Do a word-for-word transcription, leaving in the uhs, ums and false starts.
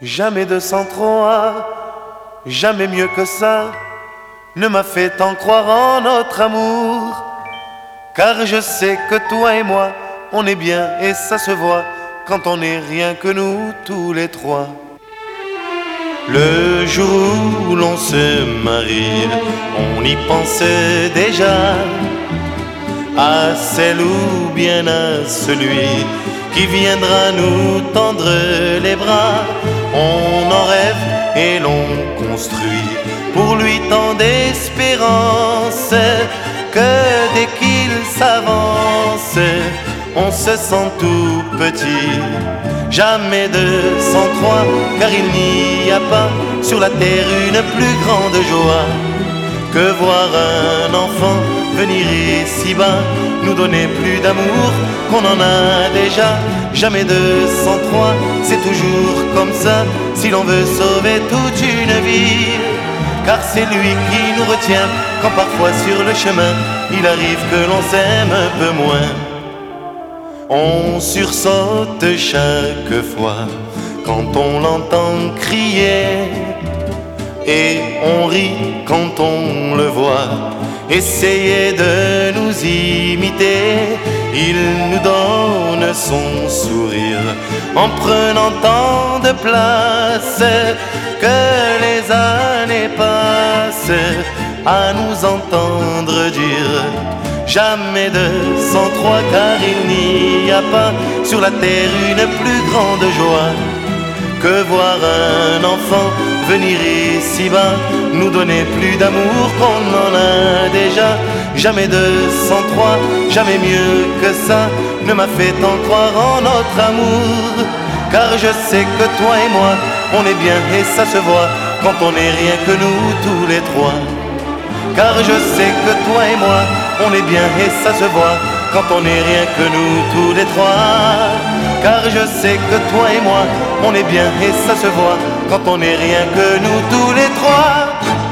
Jamais de cent trois, jamais mieux que ça, ne m'a fait tant croire en notre amour. Car je sais que toi et moi, on est bien et ça se voit quand on n'est rien que nous tous les trois. Le jour où l'on se marie, on y pensait déjà à celle ou bien à celui qui viendra nous tendre les bras. On en rêve et l'on construit pour lui tant d'espérance que dès qu'il s'avance, on se sent tout petit. Jamais de cent trois, car il n'y a pas sur la terre une plus grande joie que voir un enfant venir ici bas nous donner plus d'amour qu'on en a déjà. Jamais de cent trois, c'est toujours comme ça si l'on veut sauver toute une vie. Car c'est lui qui nous retient quand parfois sur le chemin il arrive que l'on s'aime un peu moins. On sursaute chaque fois quand on l'entend crier, et on rit quand on le voit essayer de nous imiter. Il nous donne son sourire en prenant tant de place que les années passent à nous entendre dire jamais de cent trois, car il n'y a pas sur la terre une plus grande joie que voir un enfant venir ici bas nous donner plus d'amour qu'on en a déjà. Jamais de cent trois, jamais mieux que ça ne m'a fait tant croire en notre amour. Car je sais que toi et moi, on est bien et ça se voit quand on n'est rien que nous tous les trois. Car je sais que toi et moi, on est bien et ça se voit quand on n'est rien que nous tous les trois. Car je sais que toi et moi, on est bien et ça se voit quand on n'est rien que nous tous les trois.